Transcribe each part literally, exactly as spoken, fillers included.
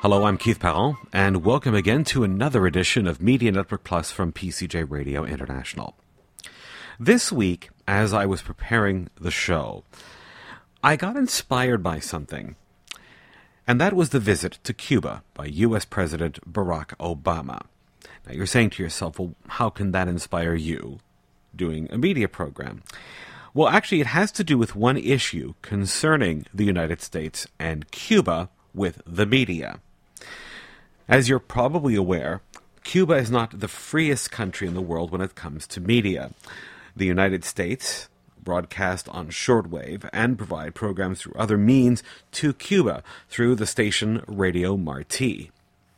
Hello, I'm Keith Parent, and welcome again to another edition of Media Network Plus from P C J Radio International. This week, as I was preparing the show, I got inspired by something, and that was the visit to Cuba by U S President Barack Obama. Now, you're saying to yourself, well, how can that inspire you doing a media program? Well, actually, it has to do with one issue concerning the United States and Cuba with the media. As you're probably aware, Cuba is not the freest country in the world when it comes to media. The United States broadcast on shortwave and provide programs through other means to Cuba through the station Radio Marti.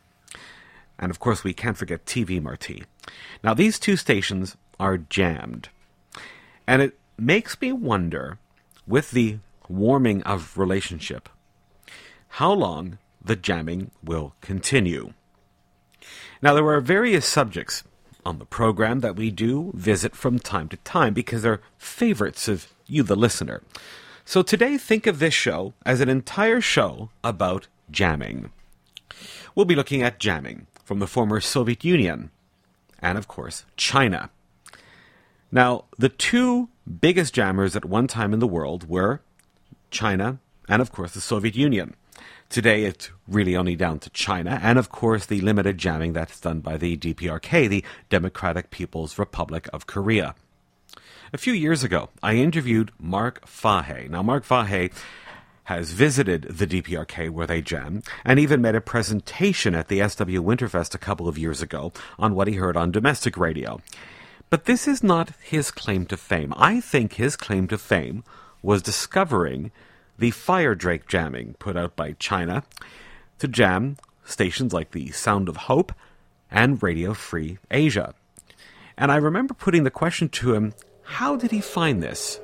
And of course, we can't forget T V Marti. Now, these two stations are jammed. And it makes me wonder, with the warming of relationship, how long the jamming will continue. Now, there are various subjects on the program that we do visit from time to time because they're favorites of you, the listener. So today, think of this show as an entire show about jamming. We'll be looking at jamming from the former Soviet Union and, of course, China. Now, the two biggest jammers at one time in the world were China and, of course, the Soviet Union. Today, it's really only down to China and, of course, the limited jamming that's done by the D P R K, the Democratic People's Republic of Korea. A few years ago, I interviewed Mark Fahey. Now, Mark Fahey has visited the D P R K where they jam, and even made a presentation at the S W Winterfest a couple of years ago on what he heard on domestic radio. But this is not his claim to fame. I think his claim to fame was discovering the Fire Drake jamming put out by China to jam stations like the Sound of Hope and Radio Free Asia. And I remember putting the question to him, how did he find this?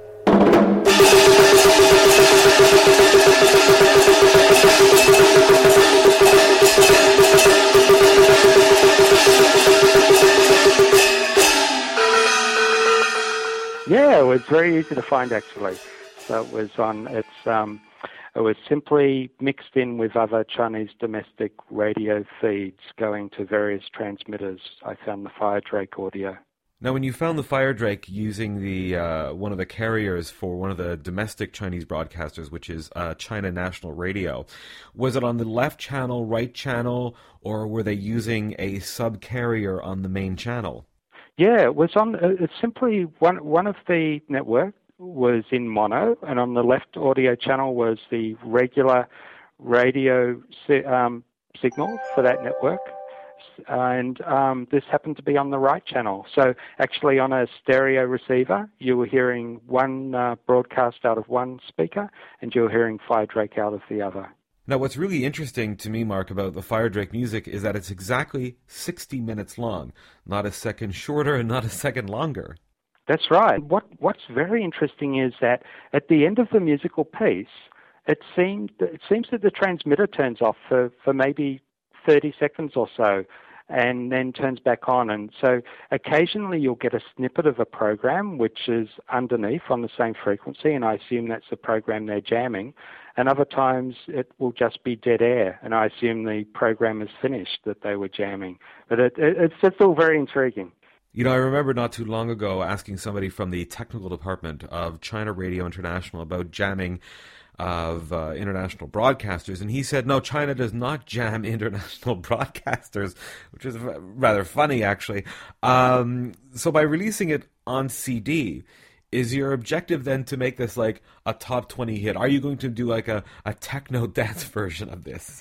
Yeah, it was very easy to find, actually. So it was on. It's um, it was simply mixed in with other Chinese domestic radio feeds going to various transmitters. I found the Fire Drake audio. Now, when you found the Fire Drake using the uh, one of the carriers for one of the domestic Chinese broadcasters, which is uh, China National Radio, was it on the left channel, right channel, or were they using a sub-carrier on the main channel? Yeah, it was on. Uh, it's simply one one of the network was in mono, and on the left audio channel was the regular radio si- um, signal for that network. And um, this happened to be on the right channel. So actually on a stereo receiver, you were hearing one uh, broadcast out of one speaker, and you were hearing Fire Drake out of the other. Now, what's really interesting to me, Mark, about the Fire Drake music is that it's exactly sixty minutes long, not a second shorter and not a second longer. That's right. What What's very interesting is that at the end of the musical piece, it seemed it seems that the transmitter turns off for, for maybe thirty seconds or so, and then turns back on. And so occasionally you'll get a snippet of a program which is underneath on the same frequency, and I assume that's the program they're jamming. And other times it will just be dead air, and I assume the program is finished that they were jamming. But it, it, it's just all very intriguing. You know, I remember not too long ago asking somebody from the technical department of China Radio International about jamming of uh, international broadcasters, and he said, no, China does not jam international broadcasters, which is rather funny, actually. Um, so by releasing it on C D, is your objective then to make this like a top twenty hit? Are you going to do like a, a techno dance version of this?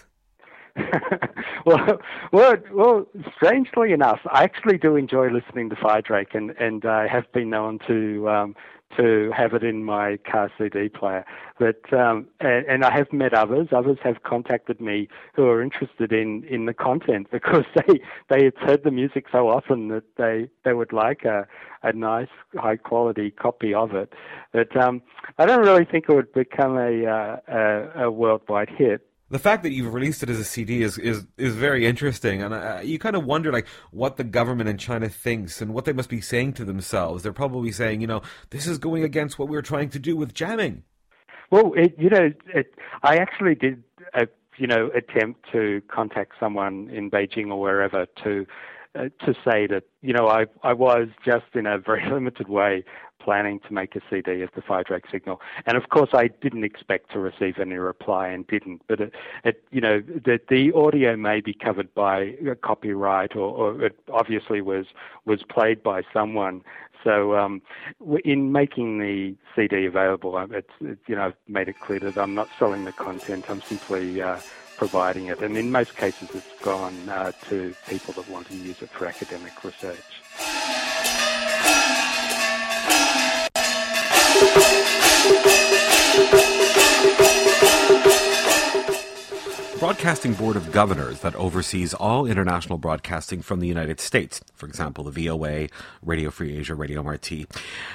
well, well, well. Strangely enough, I actually do enjoy listening to Fire Drake, and and I have been known to um, to have it in my car C D player. But um, and, and I have met others. Others have contacted me who are interested in, in the content because they they have heard the music so often that they, they would like a a nice high quality copy of it. But um, I don't really think it would become a uh, a, a worldwide hit. The fact that you've released it as a C D is is, is very interesting, and uh, you kind of wonder like what the government in China thinks and what they must be saying to themselves. They're probably saying, you know, this is going against what we were trying to do with jamming. Well, it, you know, it, I actually did a you know, attempt to contact someone in Beijing or wherever to uh, to say that, you know, I I was just in a very limited way planning to make a C D of the Phi Drake signal, and of course I didn't expect to receive any reply and didn't. But it, it you know, the the audio may be covered by copyright, or, or it obviously was was played by someone. So um, in making the C D available, it's, it's you know, I've made it clear that I'm not selling the content. I'm simply uh, providing it, and in most cases, it's gone uh, to people that want to use it for academic research. Broadcasting Board of Governors that oversees all international broadcasting from the United States, for example, the V O A, Radio Free Asia, Radio Marti.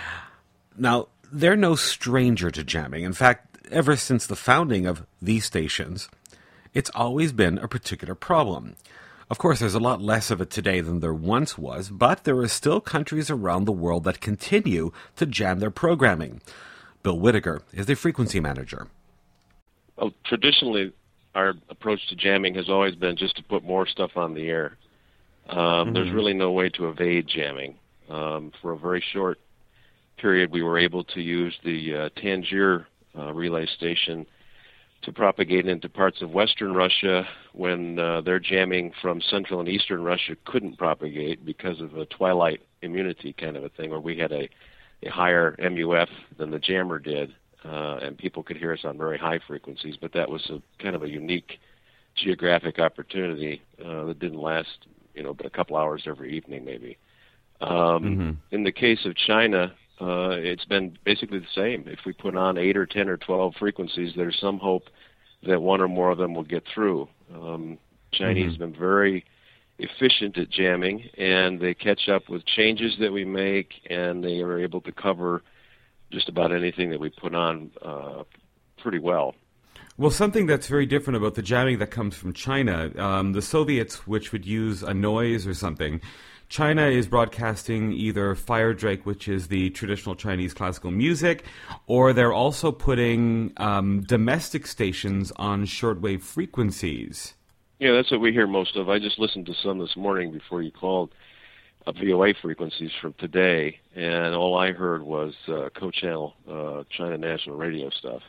Now, they're no stranger to jamming. In fact, ever since the founding of these stations, it's always been a particular problem. Of course, there's a lot less of it today than there once was, but there are still countries around the world that continue to jam their programming. Bill Whittaker is the frequency manager. Well, traditionally, our approach to jamming has always been just to put more stuff on the air. Um, mm-hmm. There's really no way to evade jamming. Um, for a very short period, we were able to use the uh, Tangier uh, relay station to propagate into parts of western Russia when uh, their jamming from central and eastern Russia couldn't propagate because of a twilight immunity kind of a thing, where we had a, a higher M U F than the jammer did, uh, and people could hear us on very high frequencies, but that was a kind of a unique geographic opportunity uh, that didn't last, you know, but a couple hours every evening maybe. Um, mm-hmm. In the case of China, Uh, it's been basically the same. If we put on eight or ten or twelve frequencies, there's some hope that one or more of them will get through. Um, Chinese mm-hmm. have been very efficient at jamming, and they catch up with changes that we make, and they are able to cover just about anything that we put on uh, pretty well. Well, something that's very different about the jamming that comes from China, um, the Soviets, which would use a noise or something, China is broadcasting either Fire Drake, which is the traditional Chinese classical music, or they're also putting um, domestic stations on shortwave frequencies. Yeah, that's what we hear most of. I just listened to some this morning before you called, uh, V O A frequencies from today, and all I heard was uh, co-channel uh, China National Radio stuff.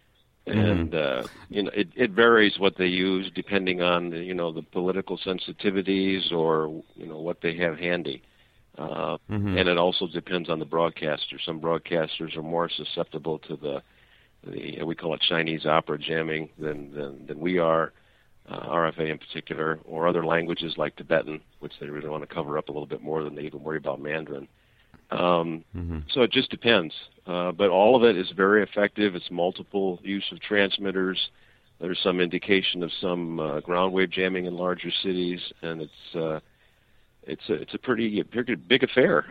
And uh, you know, it, it varies what they use depending on, you know, the political sensitivities or, you know, what they have handy. Uh, mm-hmm. And it also depends on the broadcaster. Some broadcasters are more susceptible to the, the we call it Chinese opera jamming than than, than we are, uh, R F A in particular, or other languages like Tibetan, which they really want to cover up a little bit more than they even worry about Mandarin. Um, mm-hmm. So it just depends. Uh, but all of it is very effective. It's multiple use of transmitters. There's some indication of some uh, ground wave jamming in larger cities, and it's uh, it's a, it's a pretty, pretty big affair.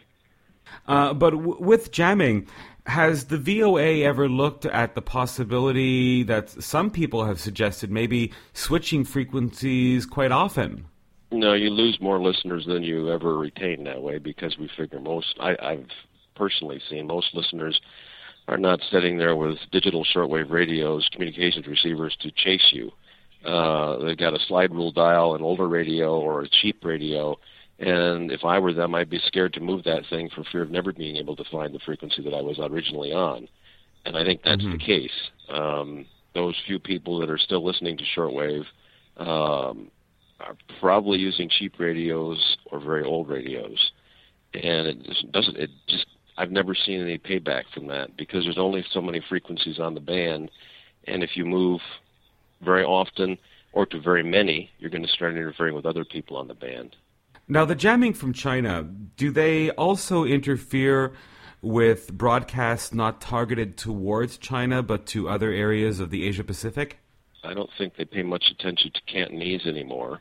uh, but w- with jamming, has the V O A ever looked at the possibility that some people have suggested maybe switching frequencies quite often? No, you lose more listeners than you ever retain that way, because we figure most, I, I've personally seen most listeners are not sitting there with digital shortwave radios, communications receivers to chase you. Uh, they've got a slide rule dial, an older radio, or a cheap radio, and if I were them, I'd be scared to move that thing for fear of never being able to find the frequency that I was originally on. And I think that's mm-hmm. the case. Um, those few people that are still listening to shortwave um, are probably using cheap radios or very old radios. And it just doesn't, it just, I've never seen any payback from that, because there's only so many frequencies on the band, and if you move very often or to very many, you're going to start interfering with other people on the band. Now, the jamming from China, do they also interfere with broadcasts not targeted towards China but to other areas of the Asia-Pacific? I don't think they pay much attention to Cantonese anymore.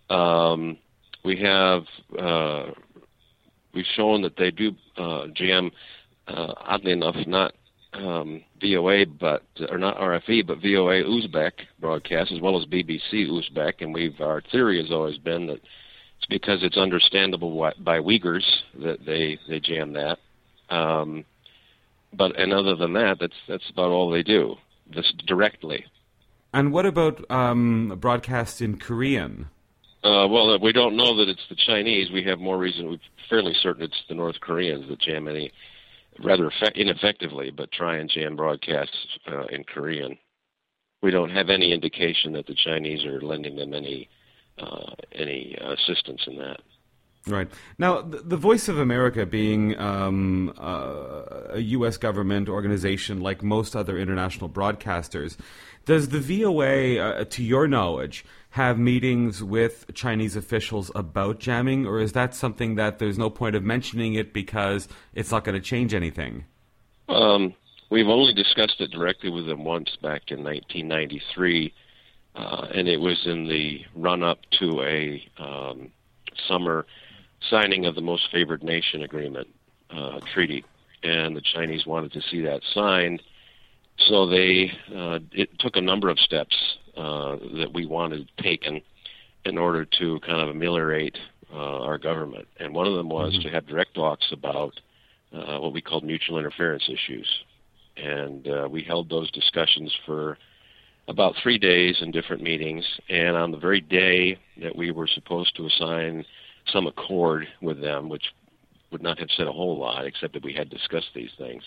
Um, we have... Uh, We've shown that they do uh, jam, uh, oddly enough, not um, V O A, but or not R F E, but V O A Uzbek broadcasts, as well as B B C Uzbek. And we've our theory has always been that it's because it's understandable what, by Uyghurs that they, they jam that. Um, but and other than that, that's that's about all they do, this directly. And what about um, broadcast in Korean? Uh, well, we don't know that it's the Chinese. We have more reason. We're fairly certain it's the North Koreans that jam any, rather effect, ineffectively, but try and jam broadcasts uh, in Korean. We don't have any indication that the Chinese are lending them any uh, any assistance in that. Right. Now, the, the Voice of America being um, uh, a U S government organization like most other international broadcasters, does the V O A, uh, to your knowledge, have meetings with Chinese officials about jamming, or is that something that there's no point of mentioning it because it's not going to change anything? Um, we've only discussed it directly with them once back in nineteen ninety-three, uh, and it was in the run-up to a um, summer signing of the Most Favored Nation Agreement uh, treaty, and the Chinese wanted to see that signed. So they uh, it took a number of steps uh, that we wanted taken in order to kind of ameliorate uh, our government. And one of them was mm-hmm. to have direct talks about uh, what we called mutual interference issues. And uh, we held those discussions for about three days in different meetings. And on the very day that we were supposed to assign some accord with them, which would not have said a whole lot except that we had discussed these things,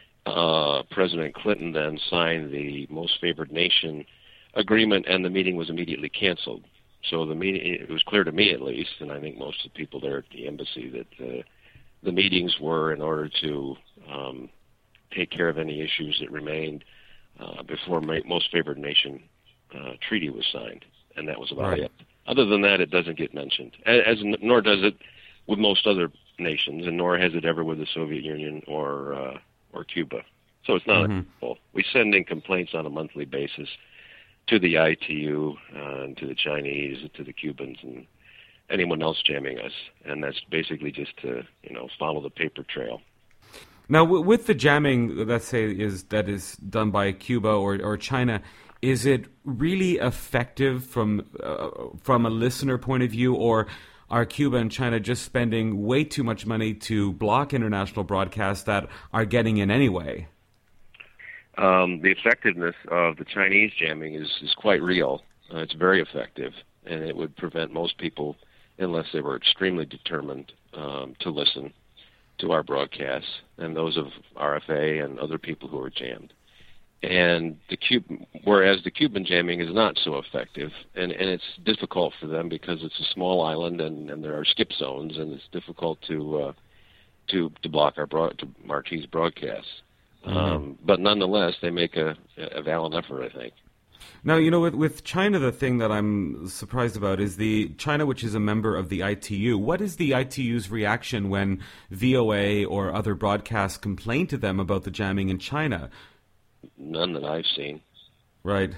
Uh, President Clinton then signed the Most Favored Nation Agreement, and the meeting was immediately canceled. So the meeting, it was clear to me at least, and I think most of the people there at the embassy, that uh, the meetings were in order to um, take care of any issues that remained uh, before Most Favored Nation uh, treaty was signed, and that was about right. it. Other than that, it doesn't get mentioned, as, as nor does it with most other nations, and nor has it ever with the Soviet Union or uh, or Cuba. So it's not mm-hmm. unusual. We send in complaints on a monthly basis to the I T U, uh, and to the Chinese, to the Cubans, and anyone else jamming us. And that's basically just to, you know, follow the paper trail. Now, w- with the jamming, let's say, is that is done by Cuba or, or China, is it really effective from uh, from a listener point of view, or are Cuba and China just spending way too much money to block international broadcasts that are getting in anyway? Um, the effectiveness of the Chinese jamming is, is quite real. Uh, it's very effective, and it would prevent most people, unless they were extremely determined, um, to listen to our broadcasts, and those of R F A and other people who are jammed. And the Cuban, whereas the Cuban jamming is not so effective, and, and it's difficult for them because it's a small island and, and there are skip zones, and it's difficult to uh, to to block our broad, to Marquis broadcasts. Mm-hmm. Um, but nonetheless, they make a, a valiant effort, I think. Now, you know, with, with China, the thing that I'm surprised about is the China, which is a member of the I T U. What is the I T U's reaction when V O A or other broadcasts complain to them about the jamming in China? None that I've seen. Right.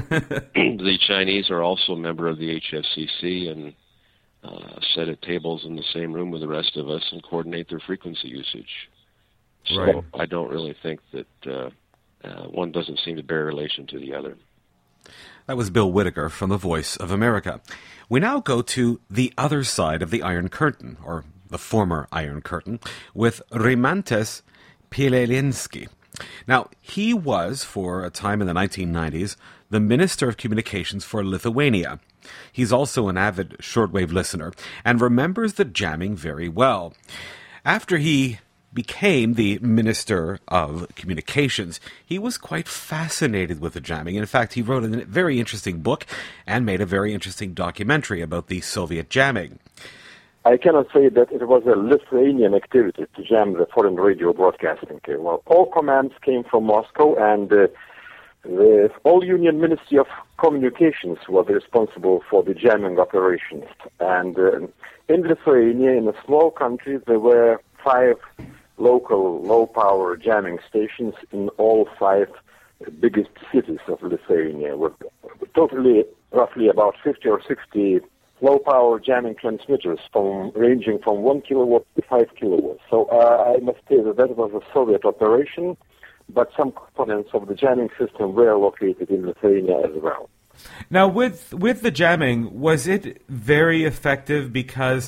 The Chinese are also a member of the H F C C and uh, sit at tables in the same room with the rest of us and coordinate their frequency usage. So right. I don't really think that uh, uh, one doesn't seem to bear relation to the other. That was Bill Whittaker from the Voice of America. We now go to the other side of the Iron Curtain, or the former Iron Curtain, with Rimantas Pieleninsky. Now, he was, for a time in the nineteen nineties, the Minister of Communications for Lithuania. He's also an avid shortwave listener and remembers the jamming very well. After he became the Minister of Communications, he was quite fascinated with the jamming. In fact, he wrote a very interesting book and made a very interesting documentary about the Soviet jamming. I cannot say that it was a Lithuanian activity to jam the foreign radio broadcasting. Well, all commands came from Moscow, and uh, the All-Union Ministry of Communications was responsible for the jamming operations. And uh, in Lithuania, in a small country, there were five local low-power jamming stations in all five biggest cities of Lithuania, with totally roughly about fifty or sixty low-power jamming transmitters from ranging from one kilowatt to five kilowatts. So uh, I must say that that was a Soviet operation, but some components of the jamming system were located in Lithuania as well. Now, with with the jamming, was it very effective? Because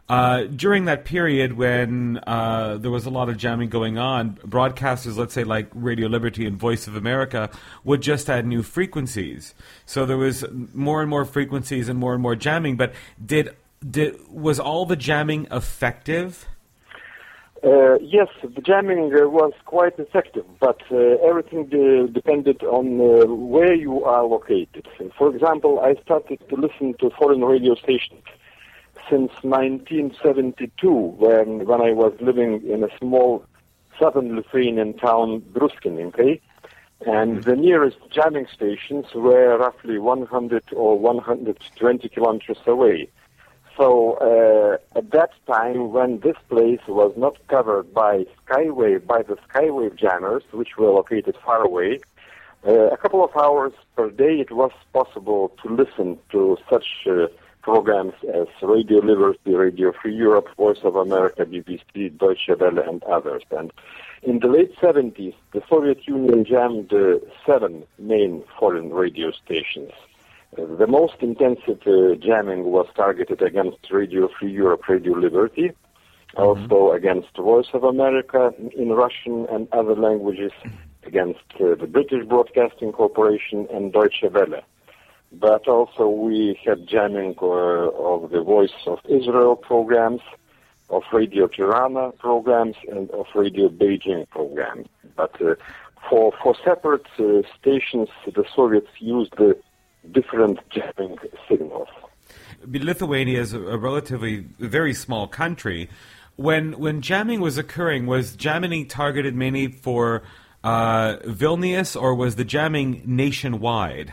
Uh, during that period when uh, there was a lot of jamming going on, broadcasters, let's say like Radio Liberty and Voice of America, would just add new frequencies. So there was more and more frequencies and more and more jamming. But did did was all the jamming effective? Uh, yes, the jamming uh, was quite effective, but uh, everything uh, depended on uh, where you are located. For example, I started to listen to foreign radio stations since nineteen seventy-two, when when I was living in a small southern Lithuanian town, Druskininkai, and the nearest jamming stations were roughly one hundred or one hundred twenty kilometers away. So uh, at that time, when this place was not covered by skywave, by the skywave jammers, which were located far away, uh, a couple of hours per day it was possible to listen to such uh, programs as Radio Liberty, Radio Free Europe, Voice of America, B B C, Deutsche Welle, and others. And in the late seventies, the Soviet Union jammed uh, seven main foreign radio stations. Uh, the most intensive uh, jamming was targeted against Radio Free Europe, Radio Liberty, mm-hmm. also against Voice of America in Russian and other languages, against uh, the British Broadcasting Corporation and Deutsche Welle. But also we had jamming uh, of the Voice of Israel programs, of Radio Tirana programs, and of Radio Beijing programs. But uh, for for separate uh, stations, the Soviets used the different jamming signals. Lithuania is a, a relatively very small country. When when jamming was occurring, was jamming targeted mainly for uh, Vilnius, or was the jamming nationwide?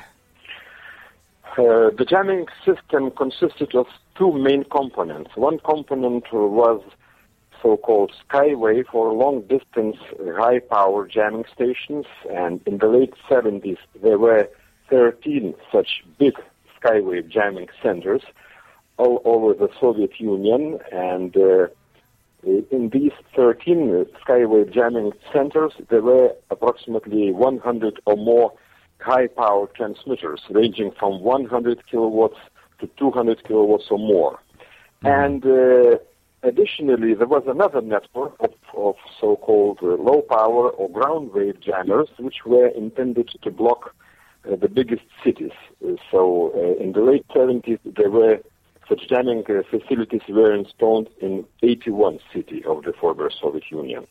Uh, the jamming system consisted of two main components. One component was so-called skywave, or long-distance high-power jamming stations, and in the late seventies there were thirteen such big skywave jamming centers all over the Soviet Union, and uh, in these thirteen skywave jamming centers there were approximately one hundred or more high-power transmitters ranging from one hundred kilowatts to two hundred kilowatts or more. Mm-hmm. And uh, additionally, there was another network of, of so-called uh, low-power or ground wave jammers, which were intended to block uh, the biggest cities. Uh, so uh, in the late seventies, there were such jamming uh, facilities were installed in eighty-one cities of the former Soviet Union.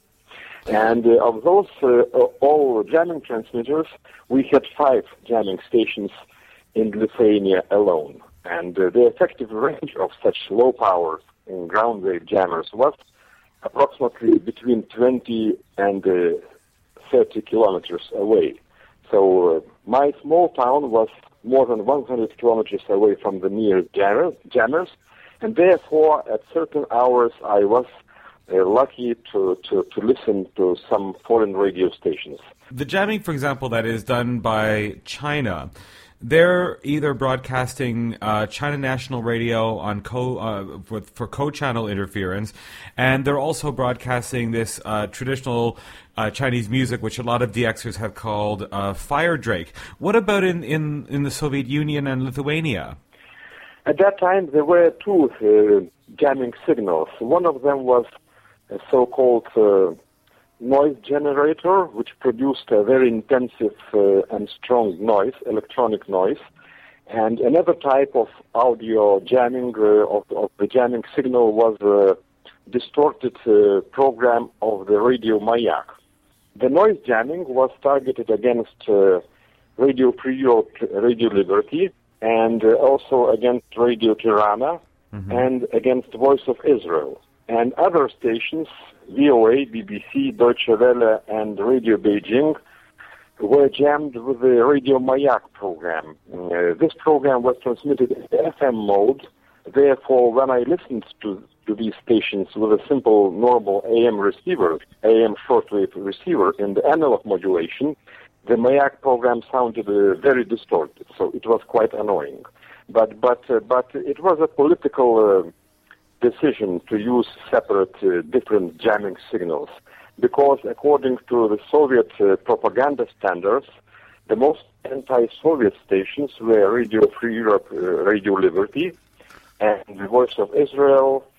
And uh, of those uh, all jamming transmitters, we had five jamming stations in Lithuania alone. And uh, the effective range of such low-power and ground wave jammers was approximately between twenty and uh, thirty kilometers away. So uh, my small town was more than one hundred kilometers away from the nearest jammers, and therefore at certain hours I was Uh, lucky to, to, to listen to some foreign radio stations. The jamming, for example, that is done by China, they're either broadcasting uh, China National Radio on co uh, for, for co-channel interference, and they're also broadcasting this uh, traditional uh, Chinese music, which a lot of D Xers have called uh, Fire Drake. What about in, in, in the Soviet Union and Lithuania? At that time, there were two uh, jamming signals. One of them was a so-called uh, noise generator, which produced a very intensive uh, and strong noise, electronic noise. And another type of audio jamming uh, of, of the jamming signal was a distorted uh, program of the Radio Mayak. The noise jamming was targeted against uh, Radio Free Europe, Radio Liberty, and uh, also against Radio Tirana, mm-hmm. and against Voice of Israel. And other stations, V O A, B B C, Deutsche Welle, and Radio Beijing, were jammed with the Radio Mayak program. Uh, this program was transmitted in F M mode. Therefore, when I listened to, to these stations with a simple, normal A M receiver, A M shortwave receiver in the analog modulation, the Mayak program sounded uh, very distorted, so it was quite annoying. But but uh, but it was a political Uh, decision to use separate uh, different jamming signals, because according to the Soviet uh, propaganda standards, the most anti-Soviet stations were Radio Free Europe, uh, Radio Liberty, and the Voice of Israel,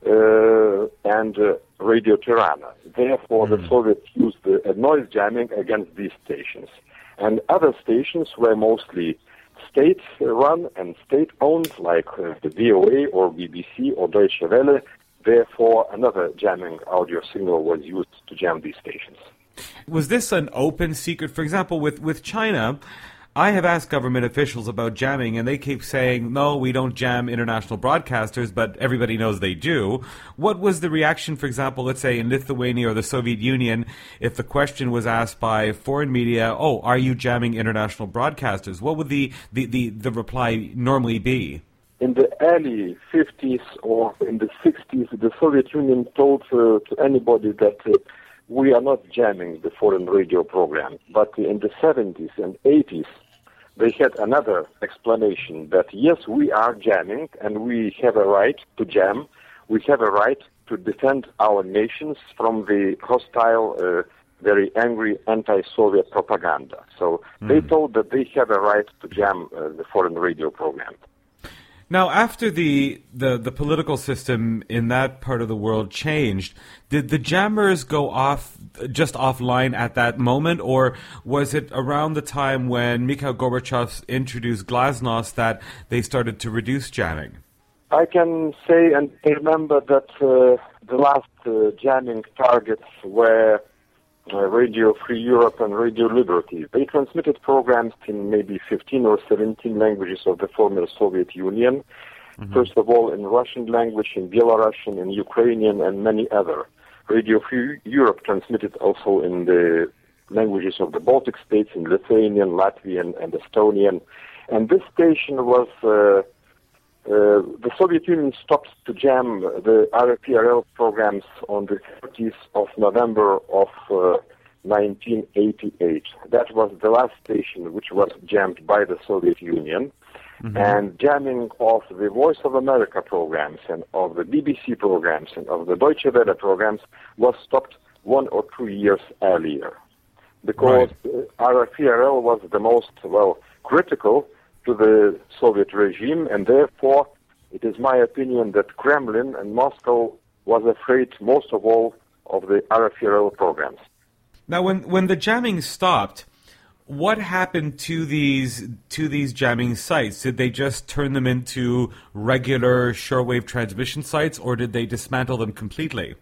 uh, and uh, Radio Tirana. Therefore, mm. the Soviets used uh, noise jamming against these stations. And other stations were mostly state-run and state-owned, like uh, the V O A or B B C or Deutsche Welle. Therefore, another jamming audio signal was used to jam these stations. Was this an open secret? For example, with, with China, I have asked government officials about jamming, and they keep saying, no, we don't jam international broadcasters, but everybody knows they do. What was the reaction, for example, let's say in Lithuania or the Soviet Union, if the question was asked by foreign media, oh, are you jamming international broadcasters? What would the, the, the, the reply normally be? In the early fifties or in the sixties, the Soviet Union told uh, to anybody that uh, we are not jamming the foreign radio program. But in the seventies and eighties, they had another explanation that, yes, we are jamming and we have a right to jam. We have a right to defend our nations from the hostile, uh, very angry anti-Soviet propaganda. So mm. they told that they have a right to jam uh, the foreign radio program. Now, after the, the, the political system in that part of the world changed, did the jammers go off just offline at that moment, or was it around the time when Mikhail Gorbachev introduced glasnost that they started to reduce jamming? I can say and remember that uh, the last uh, jamming targets were uh, Radio Free Europe and Radio Liberty. They transmitted programs in maybe fifteen or seventeen languages of the former Soviet Union. Mm-hmm. First of all, in Russian language, in Belarusian, in Ukrainian, and many other. Radio Free Europe transmitted also in the languages of the Baltic states, in Lithuanian, Latvian, and Estonian. And this station was, uh, uh, the Soviet Union stopped to jam the R F E R L programs on the thirtieth of November of uh, nineteen eighty-eight. That was the last station which was jammed by the Soviet Union. Mm-hmm. And jamming of the Voice of America programs and of the B B C programs and of the Deutsche Welle programs was stopped one or two years earlier. Because right. R F E R L was the most, well, critical to the Soviet regime, and therefore it is my opinion that Kremlin and Moscow was afraid most of all of the R F E R L programs. Now, when, when the jamming stopped, what happened to these to these jamming sites? Did they just turn them into regular shortwave transmission sites, or did they dismantle them completely?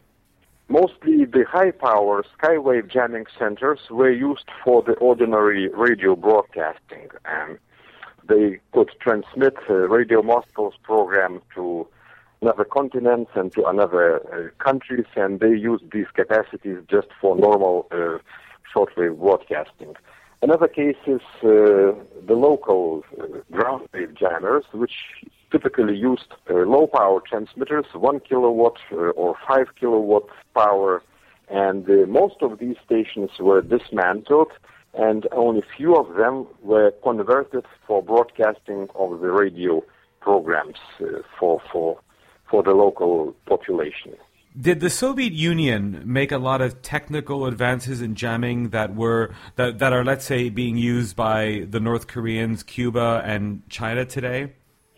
Mostly the high-power skywave jamming centers were used for the ordinary radio broadcasting. And they could transmit uh, Radio Moscow's program to another continents and to another uh, countries, and they used these capacities just for normal uh, shortwave broadcasting. Another case is uh, the local uh, ground wave jammers, which typically used uh, low-power transmitters, one kilowatt uh, or five kilowatt power, and uh, most of these stations were dismantled, and only few of them were converted for broadcasting of the radio programs uh, for for for the local population. Did the Soviet Union make a lot of technical advances in jamming that were that, that are, let's say, being used by the North Koreans, Cuba, and China today?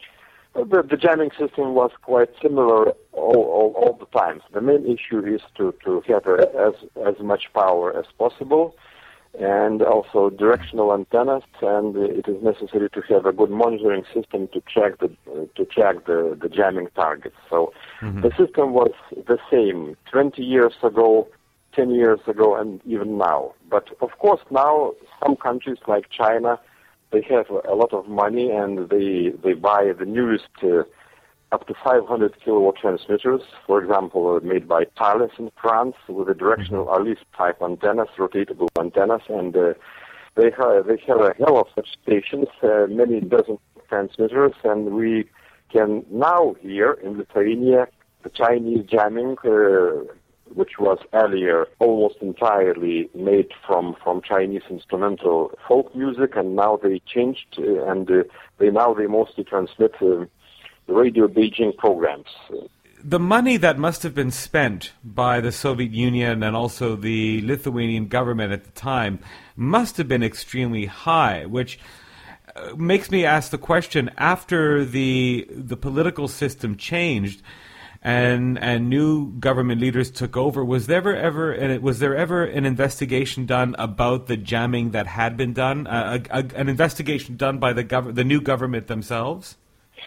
The, the jamming system was quite similar all, all, all the time. The main issue is to, to have a, as as much power as possible, and also directional antennas, and it is necessary to have a good monitoring system to track the uh, to track the, the jamming targets. So mm-hmm. the system was the same twenty years ago, ten years ago, and even now. But of course now some countries like China, they have a lot of money and they they buy the newest uh, up to five hundred kilowatt transmitters, for example, uh, made by Thales in France with the directional Alice type antennas, rotatable antennas, and uh, they have they have a hell of such stations, uh, many dozen transmitters, and we can now hear in Lithuania the Chinese jamming, uh, which was earlier almost entirely made from, from Chinese instrumental folk music, and now they changed, uh, and uh, they now they mostly transmit uh, Radio Beijing programs. The money that must have been spent by the Soviet Union and also the Lithuanian government at the time must have been extremely high, which makes me ask the question, after the the political system changed, and and new government leaders took over, was there ever, ever and was there ever an investigation done about the jamming that had been done? Uh, a, a, an investigation done by the gov- the new government themselves?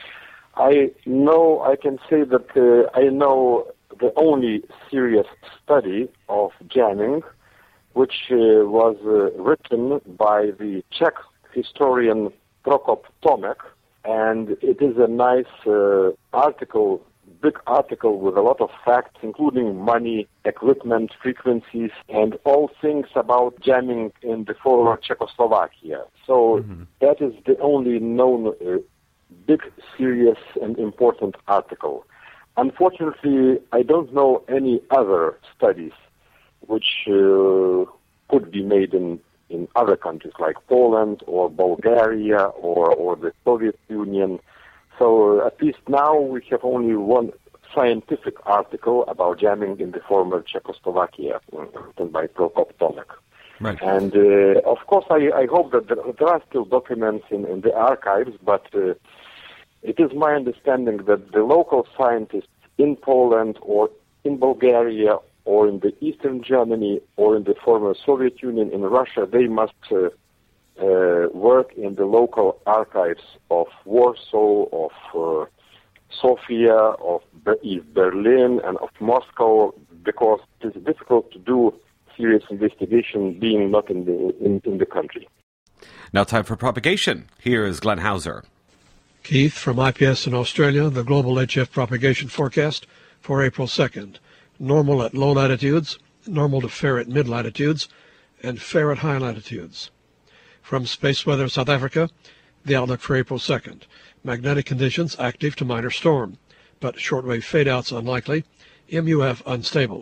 I know, I can say that uh, I know the only serious study of jamming, which uh, was uh, written by the Czech historian Prokop Tomek, and it is a nice uh, article, big article with a lot of facts, including money, equipment, frequencies, and all things about jamming in the former Czechoslovakia. So mm-hmm. that is the only known uh, big, serious, and important article. Unfortunately, I don't know any other studies which uh, could be made in, in other countries like Poland or Bulgaria or, or the Soviet Union. So uh, at least now we have only one scientific article about jamming in the former Czechoslovakia, written by Prokop Tomek. Right. And uh, of course, I, I hope that there, there are still documents in, in the archives, but uh, it is my understanding that the local scientists in Poland or in Bulgaria or in the Eastern Germany or in the former Soviet Union in Russia, they must uh, uh, work in the local archives of Warsaw, of uh, Sofia, of East Berlin, and of Moscow, because it is difficult to do serious investigation being not in the in, in the country. Now time for propagation. Here is Glenn Hauser. Keith from I P S in Australia, the global H F propagation forecast for April second. Normal at low latitudes, normal to fair at mid latitudes, and fair at high latitudes. From Space Weather South Africa, the outlook for April second. Magnetic conditions active to minor storm, but shortwave fadeouts unlikely, M U F unstable.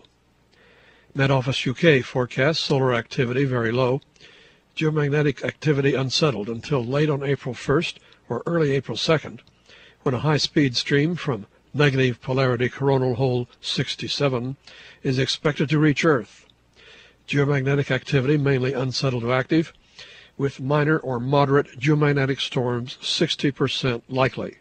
Met Office U K forecast solar activity very low, geomagnetic activity unsettled until late on April first or early April second, when a high-speed stream from negative polarity coronal hole sixty-seven is expected to reach Earth. Geomagnetic activity mainly unsettled to active, with minor or moderate geomagnetic storms sixty percent likely.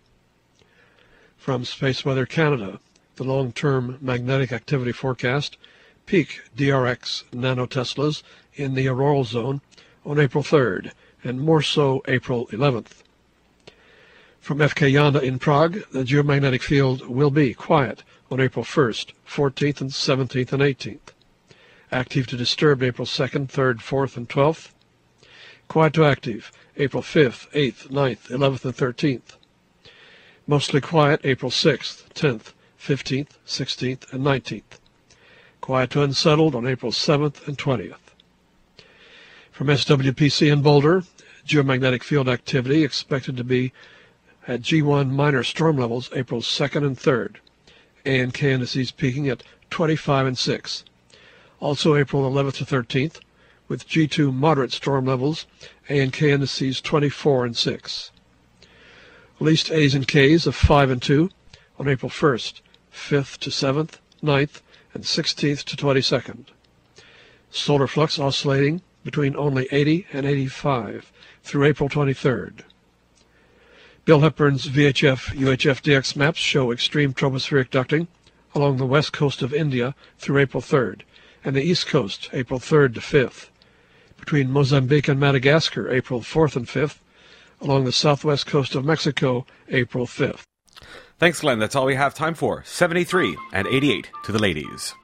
From Space Weather Canada, the long-term magnetic activity forecast, peak D R X nanoteslas in the auroral zone on April third, and more so April eleventh. From F K Yanda in Prague, the geomagnetic field will be quiet on April first, fourteenth, and seventeenth, and eighteenth. Active to disturbed April second, third, fourth, and twelfth. Quiet to active April fifth, eighth, ninth, eleventh, and thirteenth. Mostly quiet April sixth, tenth, fifteenth, sixteenth, and nineteenth. Quiet to unsettled on April seventh and twentieth. From S W P C in Boulder, geomagnetic field activity expected to be at G one minor storm levels April second and third, A and K indices peaking at twenty-five and six. Also April eleventh to thirteenth, with G two moderate storm levels, A and K indices twenty-four and six. Least A's and K's of five and two on April first, fifth to seventh, ninth, and sixteenth to twenty-second. Solar flux oscillating between only eighty and eighty-five through April twenty-third. Bill Hepburn's V H F U H F D X maps show extreme tropospheric ducting along the west coast of India through April third, and the east coast April third to fifth. Between Mozambique and Madagascar April fourth and fifth, along the southwest coast of Mexico April fifth. Thanks, Glenn. That's all we have time for. seventy-three and eighty-eight to the ladies.